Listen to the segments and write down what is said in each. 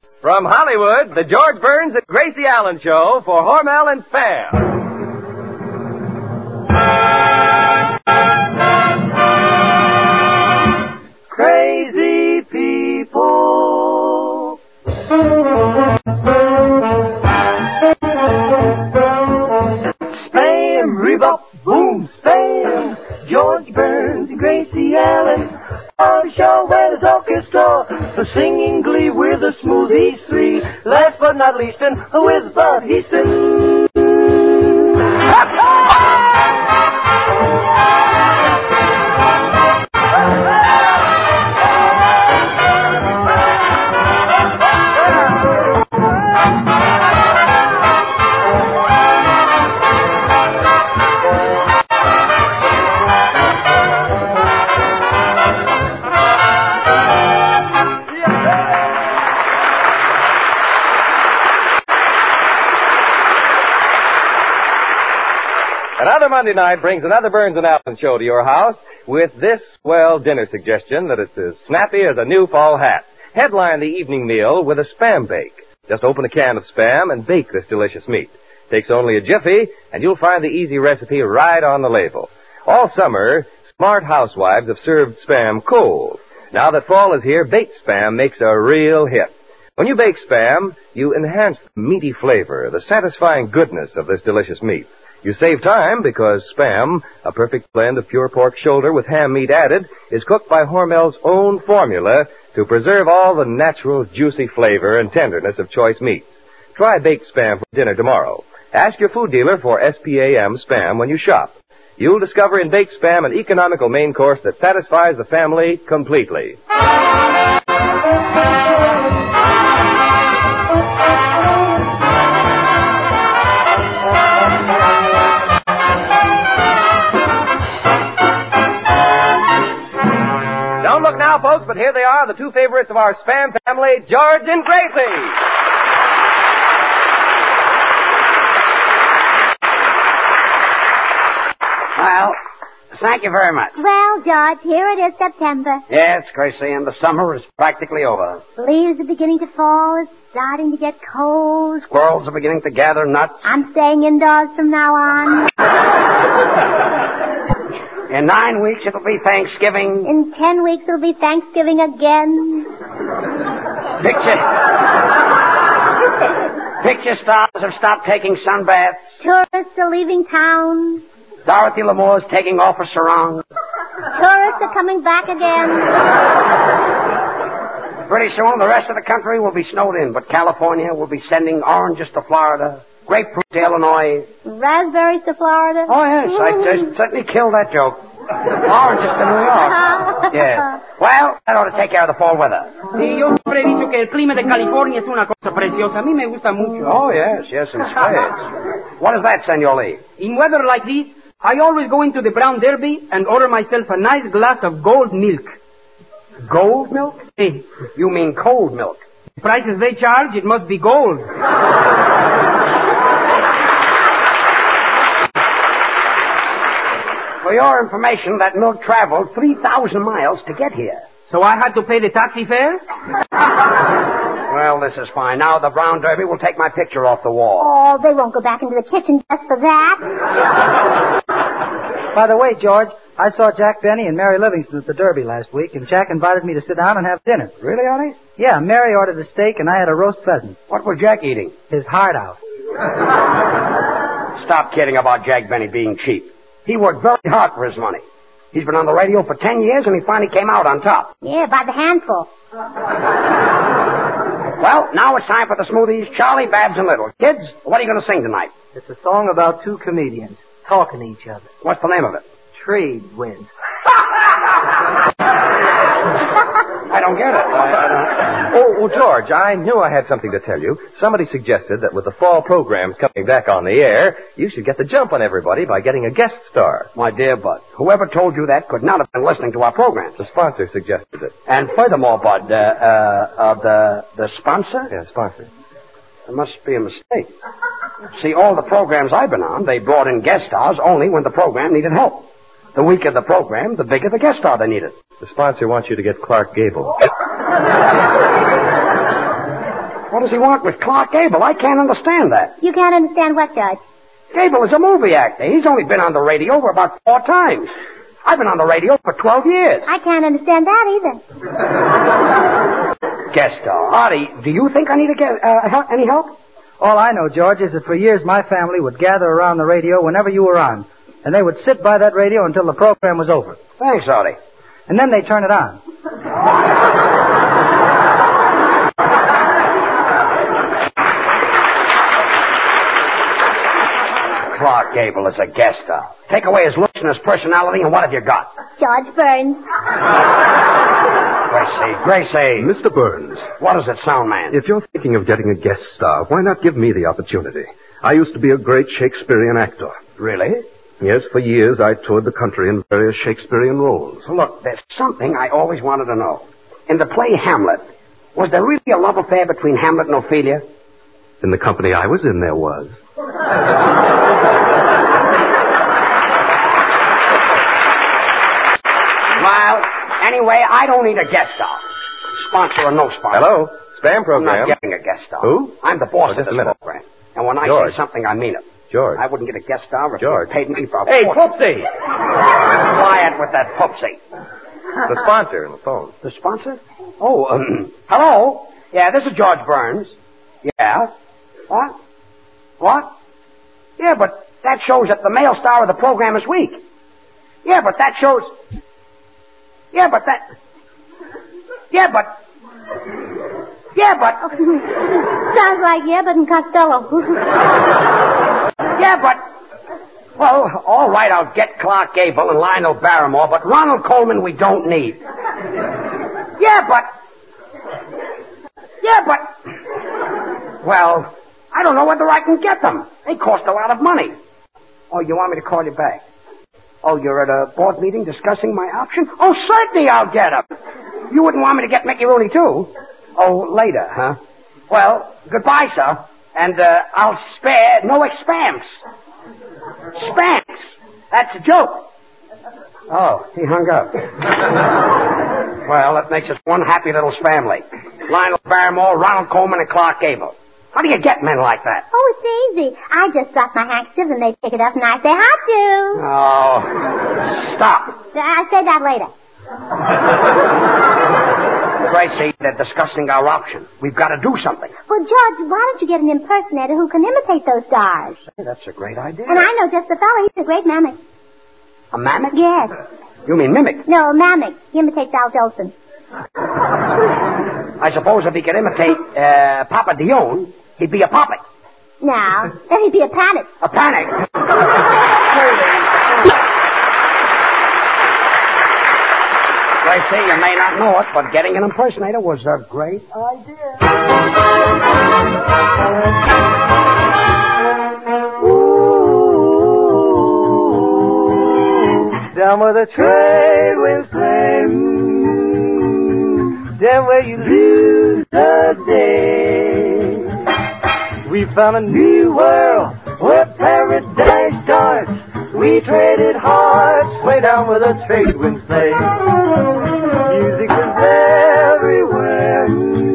From Hollywood, the George Burns and Gracie Allen Show for Hormel and Spam. Crazy people. Spam, rebop, boom, spam. George Burns and Gracie Allen on the show where there's orchestra for singing glee. We're the Smoothies three. Last but not least, and with Bud Easton. Another Monday night brings another Burns and Allen show to your house with this swell dinner suggestion that it's as snappy as a new fall hat. Headline the evening meal with a Spam bake. Just open a can of Spam and bake this delicious meat. Takes only a jiffy, and you'll find the easy recipe right on the label. All summer, smart housewives have served Spam cold. Now that fall is here, baked Spam makes a real hit. When you bake Spam, you enhance the meaty flavor, the satisfying goodness of this delicious meat. You save time because Spam, a perfect blend of pure pork shoulder with ham meat added, is cooked by Hormel's own formula to preserve all the natural juicy flavor and tenderness of choice meats. Try baked Spam for dinner tomorrow. Ask your food dealer for SPAM Spam when you shop. You'll discover in baked Spam an economical main course that satisfies the family completely. Don't look now, folks, but here they are, the two favorites of our Spam family, George and Gracie. Well, thank you very much. Well, George, here it is, September. Yes, Gracie, and the summer is practically over. Leaves are beginning to fall. It's starting to get cold. Squirrels are beginning to gather nuts. I'm staying indoors from now on. In 9 weeks, it'll be Thanksgiving. In 10 weeks, it'll be Thanksgiving again. Picture stars have stopped taking sunbaths. Tourists are leaving town. Dorothy Lamour's taking off her sarong. Tourists are coming back again. Pretty soon, the rest of the country will be snowed in, but California will be sending oranges to Florida, grapefruit to Illinois. Raspberries to Florida. Oh, yes, I just certainly killed that joke. Oranges to New York. Yes. Well, that ought to take care of the fall weather. Sí, yo siempre he dicho que el clima de California es una cosa preciosa. A mí me gusta mucho. Oh, yes, in spades. What is that, Senor Lee? In weather like this, I always go into the Brown Derby and order myself a nice glass of gold milk. Gold milk? Sí. You mean cold milk? The prices they charge, it must be gold. For your information, that milk traveled 3,000 miles to get here. So I had to pay the taxi fare? Well, this is fine. Now the Brown Derby will take my picture off the wall. Oh, they won't go back into the kitchen just for that. By the way, George, I saw Jack Benny and Mary Livingston at the Derby last week, and Jack invited me to sit down and have dinner. Really, Artie? Yeah, Mary ordered a steak, and I had a roast pheasant. What was Jack eating? His heart out. Stop kidding about Jack Benny being cheap. He worked very hard for his money. He's been on the radio for 10 years, and he finally came out on top. Yeah, by the handful. Well, now it's time for the Smoothies, Charlie, Babs, and Little. Kids, what are you going to sing tonight? It's a song about two comedians talking to each other. What's the name of it? Trade winds. I don't get it. Oh, George, I knew I had something to tell you. Somebody suggested that with the fall programs coming back on the air, you should get the jump on everybody by getting a guest star. My dear Bud, whoever told you that could not have been listening to our programs. The sponsor suggested it. And furthermore, Bud, the sponsor? Yeah, sponsor. There must be a mistake. See, all the programs I've been on, they brought in guest stars only when the program needed help. The weaker the program, the bigger the guest star they needed. The sponsor wants you to get Clark Gable. What does he want with Clark Gable? I can't understand that. You can't understand what, Judge? Gable is a movie actor. He's only been on the radio for about 4 times. I've been on the radio for 12 years. I can't understand that either. Guest star. Artie, do you think I need to get any help? All I know, George, is that for years my family would gather around the radio whenever you were on. And they would sit by that radio until the program was over. Thanks, Artie. And then they'd turn it on. Clark Gable is a guest star. Take away his looks and his personality, and what have you got? George Burns. Gracie. Mr. Burns. What does it sound, man? If you're thinking of getting a guest star, why not give me the opportunity? I used to be a great Shakespearean actor. Really? Yes, for years I toured the country in various Shakespearean roles. Look, there's something I always wanted to know. In the play Hamlet, was there really a love affair between Hamlet and Ophelia? In the company I was in, there was. Well, anyway, I don't need a guest star. Sponsor or no sponsor. Hello? Spam I'm program. not getting a guest star. Who? I'm the boss of Just this a minute. program. And when I George. say something, I mean it. George. I wouldn't get a guest star if George. you paid me for a Hey, fortune. Poopsie! Quiet with that Poopsie. The sponsor on the phone. The sponsor? Oh, hello? Yeah, this is George Burns. Yeah? What? What? Yeah, but that shows that the male star of the program is weak. Yeah, but that shows... Yeah, but that... Yeah, but... Sounds like Yebbet and Costello. Yeah, but... Well, all right, I'll get Clark Gable and Lionel Barrymore, but Ronald Coleman we don't need. Yeah, but... Well, I don't know whether I can get them. They cost a lot of money. Oh, you want me to call you back? Oh, you're at a board meeting discussing my option? Oh, certainly I'll get them. You wouldn't want me to get Mickey Rooney, too? Oh, later, huh? Well, goodbye, sir. And I'll spare no expams. Spams. That's a joke. Oh, he hung up. Well, that makes us one happy little family. Lionel Barrymore, Ronald Coleman, and Clark Gable. How do you get men like that? Oh, it's easy. I just drop my handkerchief and they pick it up and I say, how to. Oh, stop. I'll say that later. Gracie, they're discussing our option. We've got to do something. Well, George, why don't you get an impersonator who can imitate those stars? Hey, that's a great idea. And I know just the fellow. He's a great mimic. A mammoth? Yes. You mean mimic? No, a mimic. He imitates Al Jolson. I suppose if he could imitate Papa Dion, he'd be a puppet. Now, then he'd be a panic. A panic. Gracie, you may not know it, but getting an impersonator was a great idea. Down where the trade winds play, down where you lose the day. We found a new world where paradise starts. We traded hearts way down where the trade winds play. Music was everywhere.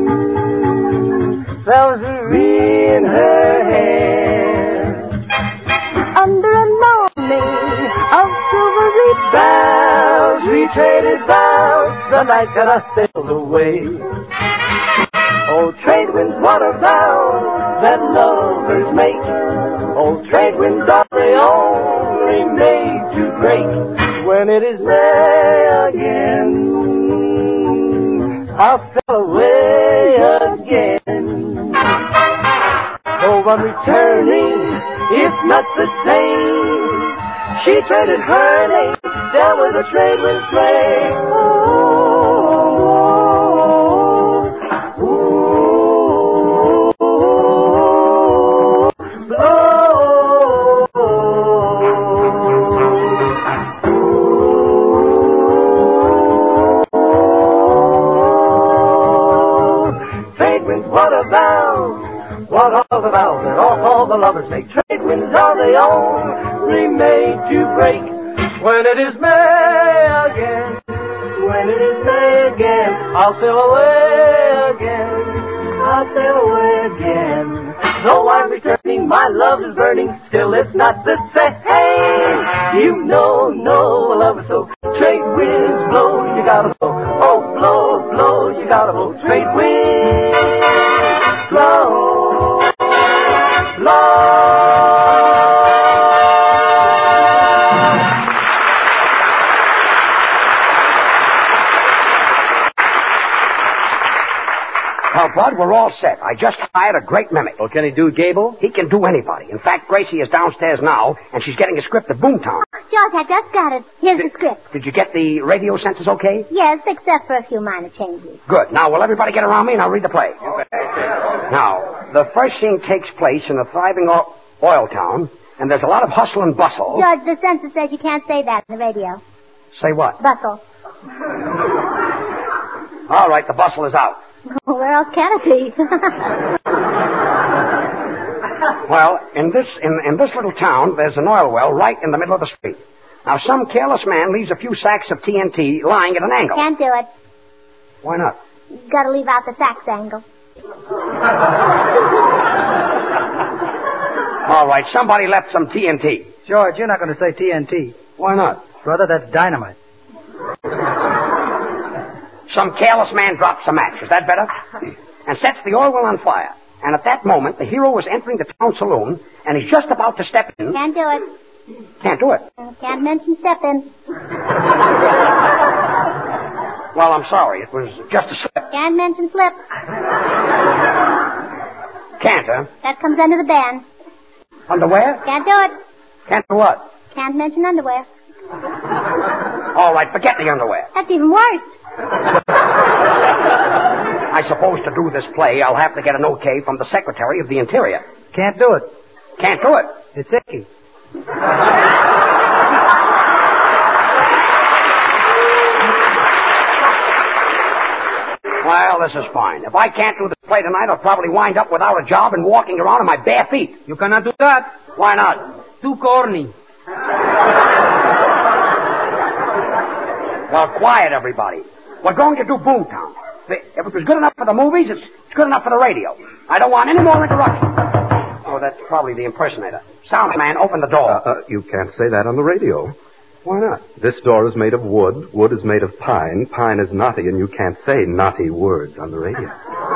There was a ring in her hair. Under a awning of silvery boughs, we traded vows. The night that I sailed away. Oh, trade winds, what a vow that lovers make. Oh, trade winds are they only made to break. When it is May again, I fell away again. Though I'm returning, it's not the same. She traded her name down where the trade winds play. What all the vows that all the lovers make. Trade winds are they only made to break. When it is May again, when it is May again, I'll sail away again. out their way again. Though I'm returning, my love is burning, still it's not the same. You know, love is so. Trade winds blow, you gotta blow. Oh, blow, blow, you gotta blow. Trade winds blow, blow. Well, Bud, we're all set. I just hired a great mimic. Well, can he do Gable? He can do anybody. In fact, Gracie is downstairs now, and she's getting a script of Boomtown. George, I just got it. Here's the script. Did you get the radio senses okay? Yes, except for a few minor changes. Good. Now, will everybody get around me, and I'll read the play. Now, the first scene takes place in a thriving oil town, and there's a lot of hustle and bustle. George, the censor says you can't say that on the radio. Say what? Bustle. All right, the bustle is out. Where else can it be? Well, in this little town, there's an oil well right in the middle of the street. Now, some careless man leaves a few sacks of TNT lying at an angle. Can't do it. Why not? You've got to leave out the sax angle. All right, somebody left some TNT. George, you're not going to say TNT. Why not? Brother, that's dynamite. Some careless man drops a match. Is that better? And sets the oil well on fire. And at that moment, the hero is entering the town saloon, and he's just about to step in. Can't do it. Can't do it. Can't mention stepping. Well, I'm sorry. It was just a slip. Can't mention slip. Can't, huh? That comes under the ban. Underwear? Can't do it. Can't do what? Can't mention underwear. All right, forget the underwear. That's even worse. I suppose to do this play, I'll have to get an okay from the Secretary of the Interior. Can't do it. Can't do it. It's icky. Well, this is fine. If I can't do this play tonight, I'll probably wind up without a job and walking around on my bare feet. You cannot do that. Why not? Too corny. Well, quiet, everybody. We're going to do Boomtown. If it was good enough for the movies, it's good enough for the radio. I don't want any more interruptions. Oh, that's probably the impersonator. Sound man, open the door. You can't say that on the radio. Why not? This door is made of wood. Wood is made of pine. Pine is knotty, and you can't say naughty words on the radio.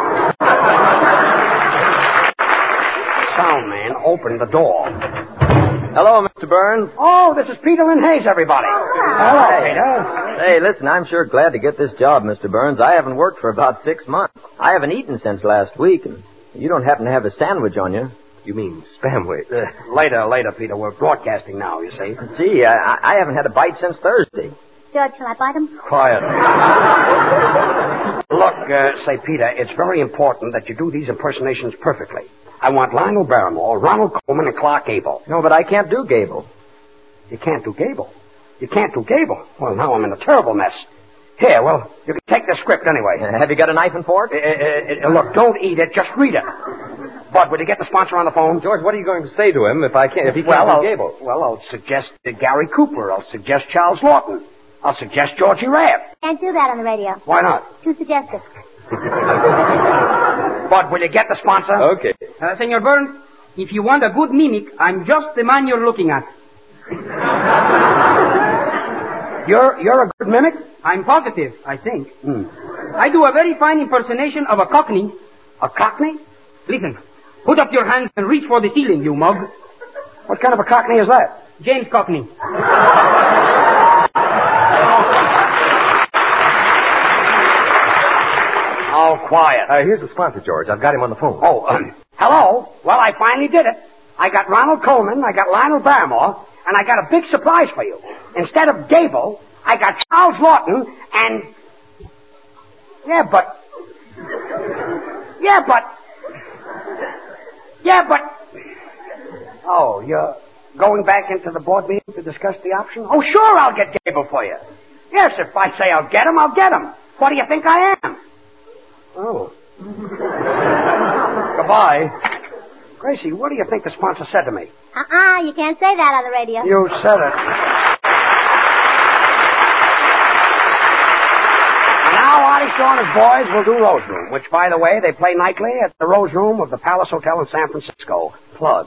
Sound man, open the door. Hello, Mr. Burns. Oh, this is Peter Lynn Hayes, everybody. Hello, Peter. Hey, listen, I'm sure glad to get this job, Mr. Burns. I haven't worked for about 6 months. I haven't eaten since last week, and you don't happen to have a sandwich on you. You mean spamway? Later, Peter. We're broadcasting now, you see. Gee, I haven't had a bite since Thursday. George, shall I bite him? Quiet. Look, say, Peter, it's very important that you do these impersonations perfectly. I want Lionel Barrymore, Ronald Coleman, and Clark Gable. No, but I can't do Gable. You can't do Gable? You can't do Gable? Well, now I'm in a terrible mess. Here, well, you can take the script anyway. Have you got a knife and fork? Look, don't eat it, just read it. Bud, will you get the sponsor on the phone? George, what are you going to say to him if he can't do Gable? Well, I'll suggest Gary Cooper. I'll suggest Charles Lawton. I'll suggest Georgie Rabb. Can't do that on the radio. Why not? Too suggestive. Bud, will you get the sponsor? Okay. Senor Burns, if you want a good mimic, I'm just the man you're looking at. You're a good mimic? I'm positive, I think. I do a very fine impersonation of a Cockney. A Cockney? Listen, put up your hands and reach for the ceiling, you mug. What kind of a Cockney is that? James Cockney. Oh, quiet. Here's the sponsor, George. I've got him on the phone. Oh, hello? Well, I finally did it. I got Ronald Coleman, I got Lionel Barrymore, and I got a big surprise for you. Instead of Gable, I got Charles Lawton and... Yeah, but... Oh, you're going back into the board meeting to discuss the option? Oh, sure, I'll get Gable for you. Yes, if I say I'll get him, I'll get him. What do you think I am? Oh. Goodbye. Gracie, what do you think the sponsor said to me? You can't say that on the radio. You said it. Now I Scotty Shaw and his boys will do Rose Room, which, by the way, they play nightly at the Rose Room of the Palace Hotel in San Francisco. Plug.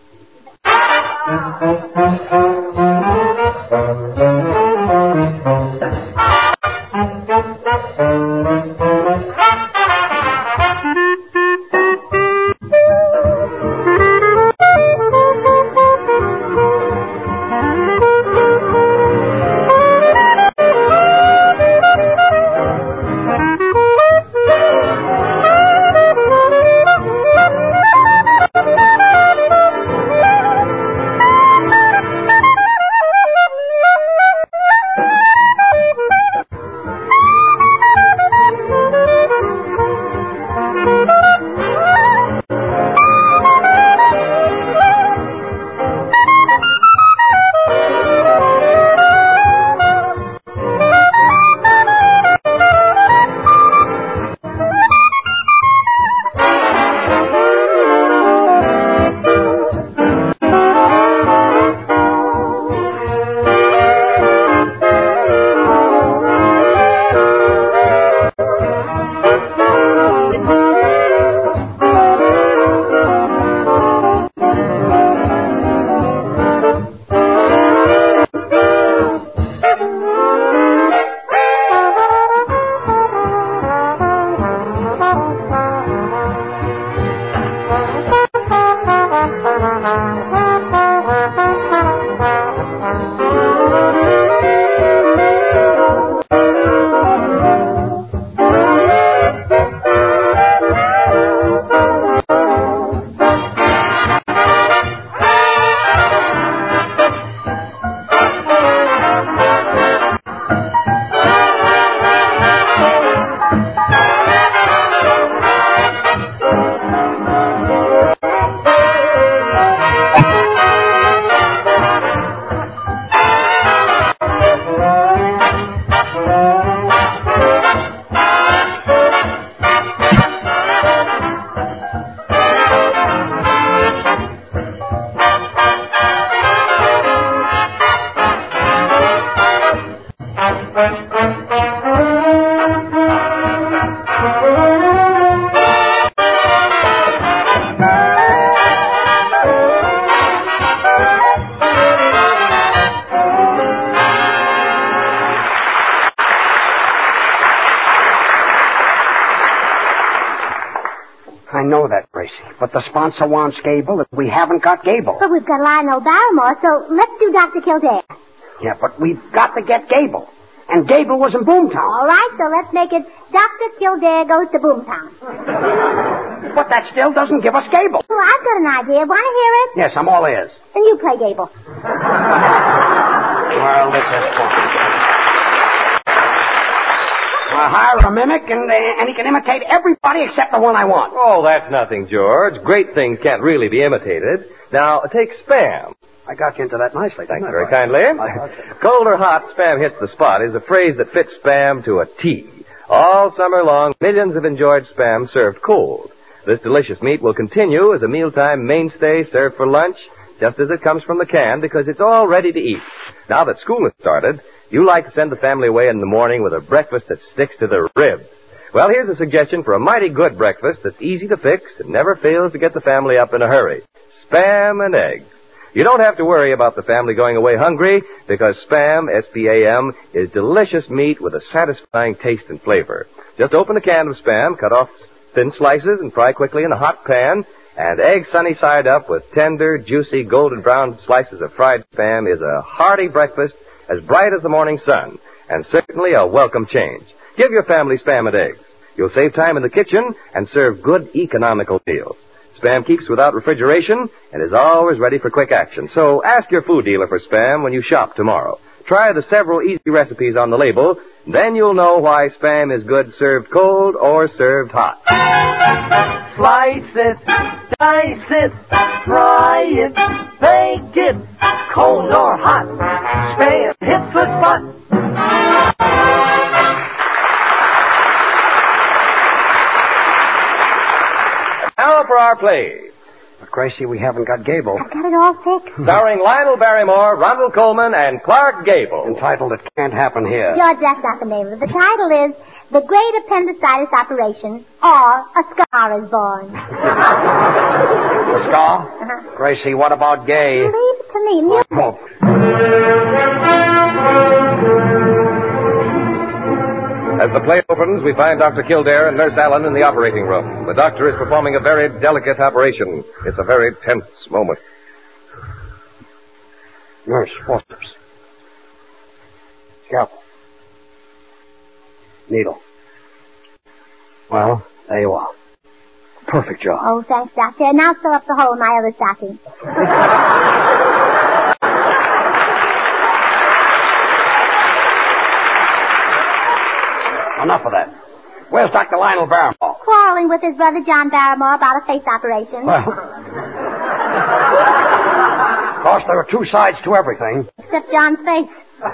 I know that, Gracie. But the sponsor wants Gable, and we haven't got Gable. But we've got Lionel Barrymore, so let's do Dr. Kildare. Yeah, but we've got to get Gable. And Gable was in Boomtown. All right, so let's make it Dr. Kildare goes to Boomtown. But that still doesn't give us Gable. Well, I've got an idea. Want to hear it? Yes, I'm all ears. Then you play Gable. Well, this is fun. I'll hire a mimic, and he can imitate everybody except the one I want. Oh, that's nothing, George. Great things can't really be imitated. Now, take Spam. I got you into that nicely. Thanks very kindly. Cold or hot, Spam hits the spot is a phrase that fits Spam to a T. All summer long, millions have enjoyed Spam served cold. This delicious meat will continue as a mealtime mainstay served for lunch, just as it comes from the can, because it's all ready to eat. Now that school has started, you like to send the family away in the morning with a breakfast that sticks to the ribs. Well, here's a suggestion for a mighty good breakfast that's easy to fix and never fails to get the family up in a hurry. Spam and eggs. You don't have to worry about the family going away hungry because Spam, S-P-A-M, is delicious meat with a satisfying taste and flavor. Just open a can of Spam, cut off thin slices, and fry quickly in a hot pan. And egg sunny side up with tender, juicy, golden brown slices of fried Spam is a hearty breakfast as bright as the morning sun, and certainly a welcome change. Give your family Spam and eggs. You'll save time in the kitchen and serve good, economical meals. Spam keeps without refrigeration and is always ready for quick action. So ask your food dealer for Spam when you shop tomorrow. Try the several easy recipes on the label, then you'll know why Spam is good served cold or served hot. Slice it, dice it, fry it, bake it, cold or hot. Spam hits the spot. Now for our play. But, Gracie, we haven't got Gable. I've got it all fixed. Starring Lionel Barrymore, Rondell Coleman, and Clark Gable. Entitled It Can't Happen Here. George, that's not the name of it. The title is the great appendicitis operation, or a scar is born. A scar? Uh-huh. Gracie, what about gay? Leave it to me. Music. Oh. As the play opens, we find Dr. Kildare and Nurse Allen in the operating room. The doctor is performing a very delicate operation. It's a very tense moment. Nurse, forceps. Scalpel. Needle. Well, there you are. Perfect job. Oh, thanks, Doctor. And now sew up the hole in my other stocking. Enough of that. Where's Dr. Lionel Barrymore? Quarreling with his brother John Barrymore about a face operation. Well, of course, there are two sides to everything. Except John's face.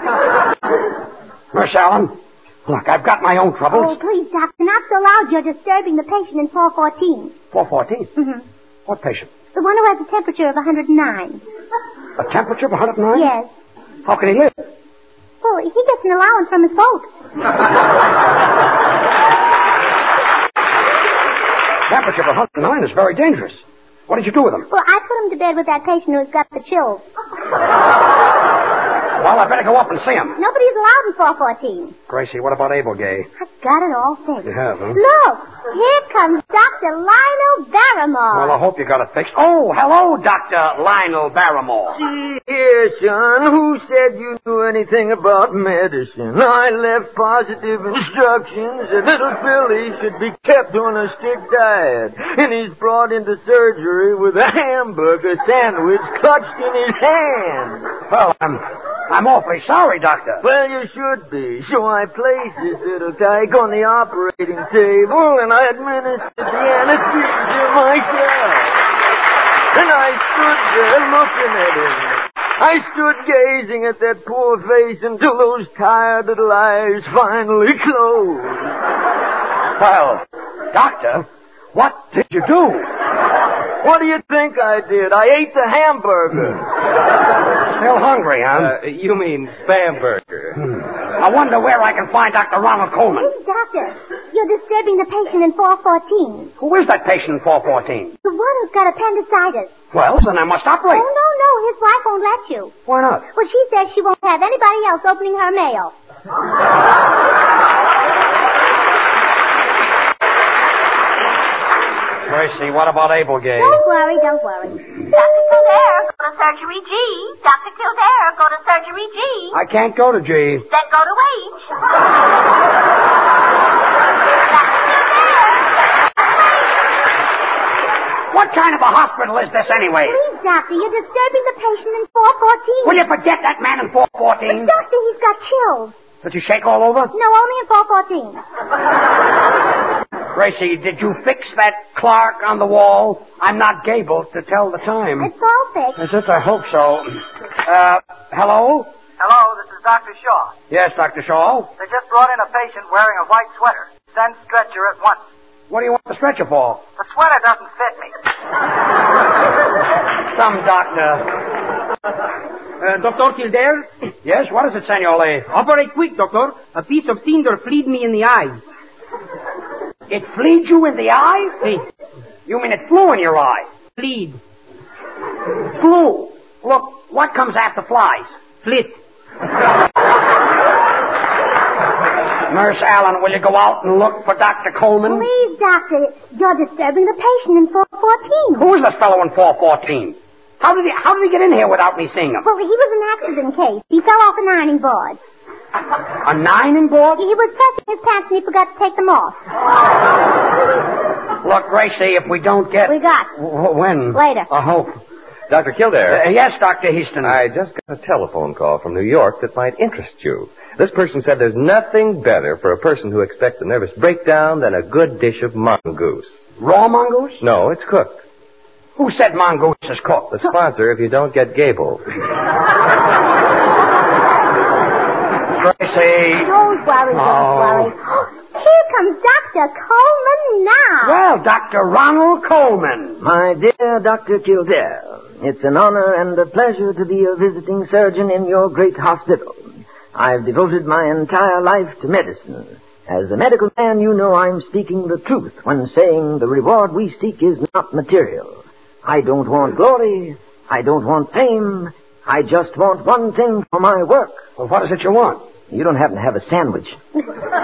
Nurse Allen, look, I've got my own Oh, troubles. please, Doctor, not so loud. You're disturbing the patient in 414. 414? Mm-hmm. What patient? The one who has a temperature of 109. A temperature of 109? Yes. How can he live? Well, he gets an allowance from his folks. Temperature of 109 is very dangerous. What did you do with him? Well, I put him to bed with that patient who's got the chills. Well, I better go up and see him. Nobody's allowed in 414. Gracie, what about Abel Gay? I've got it all fixed. You have, huh? Look, here comes Dr. Lionel Barrymore. Well, I hope you got it fixed. Oh, hello, Dr. Lionel Barrymore. See here, son. Who said you knew anything about medicine? I left positive instructions that little Billy should be kept on a strict diet. And he's brought into surgery with a hamburger sandwich clutched in his hand. Well, I'm awfully sorry, Doctor. Well, you should be. So I placed this little tyke on the operating table, and I administered the anesthesia myself. And I stood there looking at him. I stood gazing at that poor face until those tired little eyes finally closed. Well, Doctor, what did you do? What do you think I did? I ate the hamburger. Still hungry, huh? You mean Spamburger. I wonder where I can find Dr. Ronald Coleman. Please, Doctor, you're disturbing the patient in 414. Who is that patient in 414? The one who's got appendicitis. Well, then I must operate. Oh, no, his wife won't let you. Why not? Well, she says she won't have anybody else opening her mail. Gracie, what about Abel Gay? Don't worry. Dr. Kildare, go to Surgery G. Dr. Kildare, go to Surgery G. I can't go to G. Then go to H. What kind of a hospital is this anyway? Please, Doctor, you're disturbing the patient in 414. Will you forget that man in 414? But, Doctor, he's got chills. Did you shake all over? No, only in 414. Gracie, did you fix that clock on the wall? I'm not Gable to tell the time. It's all fixed. Is it? I hope so. Hello? Hello, this is Dr. Shaw. Yes, Dr. Shaw. They just brought in a patient wearing a white sweater. Send stretcher at once. What do you want the stretcher for? The sweater doesn't fit me. Some doctor. Dr. Kildare? Yes, what is it, Senor Lee? Operate quick, Doctor. A piece of cinder fleed me in the eye. It fleed you in the eye? See, You mean it flew in your eye? fleed. Flew. Look, what comes after flies? Flit. Nurse Allen, will you go out and look for Dr. Coleman? Please, Doctor, you're disturbing the patient in 414. Who is this fellow in 414? How did he get in here without me seeing him? Well, he was an accident case. He fell off an ironing board. A 9 board? He was pressing his pants and he forgot to take them off. Look, Gracie, if we don't get... We got. When? Later. I hope. Dr. Kildare. Yes, Dr. Heaston. I just got a telephone call from New York that might interest you. This person said there's nothing better for a person who expects a nervous breakdown than a good dish of mongoose. Raw mongoose? No, it's cooked. Who said mongoose is cooked? The sponsor if you don't get Gable. Gracie. Don't worry, don't worry. Here comes Dr. Coleman now. Well, Dr. Ronald Coleman. My dear Dr. Kildare, it's an honor and a pleasure to be a visiting surgeon in your great hospital. I've devoted my entire life to medicine, As a medical man, you know I'm speaking the truth when saying the reward we seek is not material. I don't want glory. I don't want fame. I just want one thing for my work. Well, what is it you want? You don't happen to have a sandwich. No.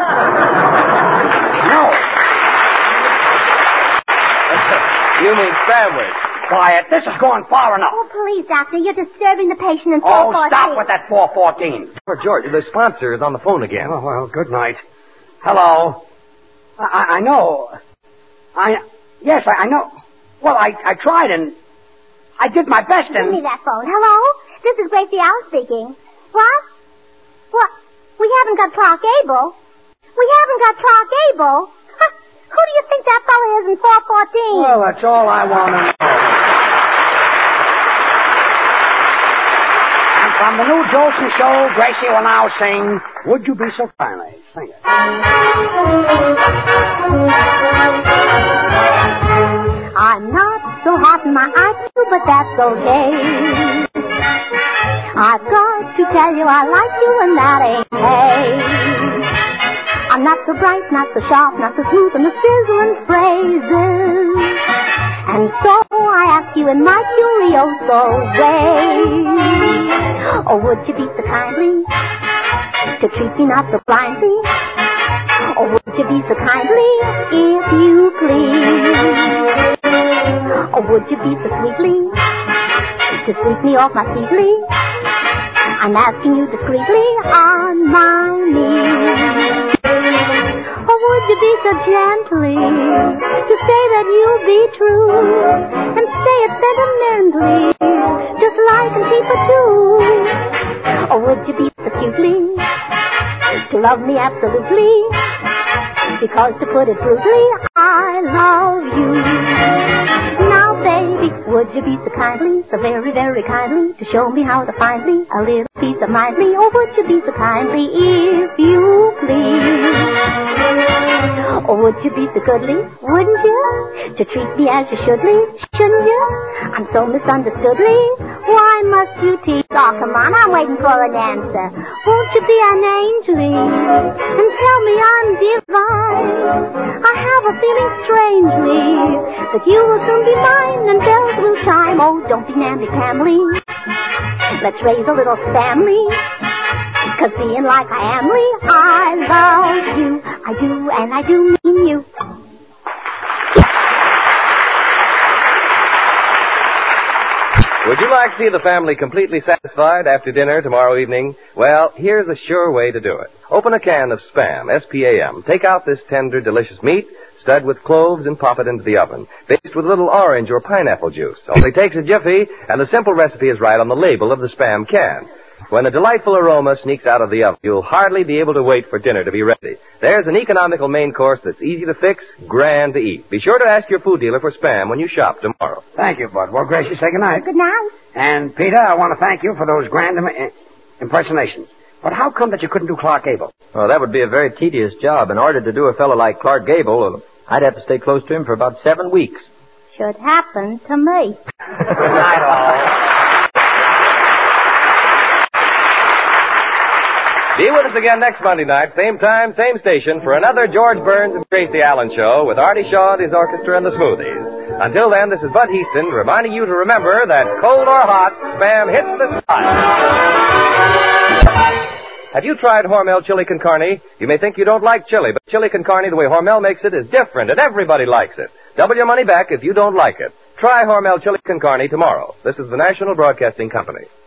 You mean sandwich. Quiet. This is going far enough. Oh, please, Doctor. You're disturbing the patient in 414. Oh, stop with that 414. George, the sponsor is on the phone again. Oh, well, good night. Hello. I know. Yes, I know. Well, I tried and I did my best and... Give me that phone. Hello? This is Gracie Allen speaking. What? What? We haven't got Clark Gable. We haven't got Clark Gable. Who do you think that fellow is in 414? Well, that's all I want to know. And from the new Jolson show, Gracie will now sing Would You Be So Kindly? Sing it. I'm not so hot in my IQ, but that's okay. I've got to tell you I like you, and that ain't hey. I'm not so bright, not so sharp, not so smooth in the sizzling phrases. And so I ask you in my curioso way, oh, would you be so kindly to treat me not so blindly? Or would you be so kindly if you please? Or would you be so sweetly to sweep me off my feetly? I'm asking you discreetly on my knees. Or would you be so gently to say that you'll be true and say it sentimentally, just like and keep it too? Or would you be so cutely to love me absolutely, because to put it brutally, I love you. Now, baby, would you be so kindly, so very, very kindly, to show me how to find me a little piece of mindly? Or would you be so kindly, if you please? Or would you be so goodly, wouldn't you, to treat me as you shouldly, shouldn't you? I'm so misunderstoodly. Why must you tease? Oh, come on, I'm waiting for an answer. Won't you be an angely and tell me I'm divine? I have a feeling strangely that you will soon be mine and bells will chime. Oh, don't be namby-pamby. Let's raise a little family. 'Cause being like I am, I love you. I do, and I do mean you. Would you like to see the family completely satisfied after dinner tomorrow evening? Well, here's a sure way to do it. Open a can of Spam, S-P-A-M. Take out this tender, delicious meat, stud with cloves, and pop it into the oven. Baste with a little orange or pineapple juice. Only takes a jiffy, and the simple recipe is right on the label of the Spam can. When a delightful aroma sneaks out of the oven, you'll hardly be able to wait for dinner to be ready. There's an economical main course that's easy to fix, grand to eat. Be sure to ask your food dealer for Spam when you shop tomorrow. Thank you, Bud. Well, Gracie, say good night. Good night. And, Peter, I want to thank you for those grand impersonations. But how come that you couldn't do Clark Gable? Well, that would be a very tedious job. In order to do a fellow like Clark Gable, I'd have to stay close to him for about 7 weeks. Should happen to me. Good night, all. Be with us again next Monday night, same time, same station, for another George Burns and Gracie Allen show with Artie Shaw and his orchestra and the Smoothies. Until then, this is Bud Heaston reminding you to remember that cold or hot, Spam hits the spot. Have you tried Hormel chili con carne? You may think you don't like chili, but chili con carne, the way Hormel makes it, is different, and everybody likes it. Double your money back if you don't like it. Try Hormel chili con carne tomorrow. This is the National Broadcasting Company.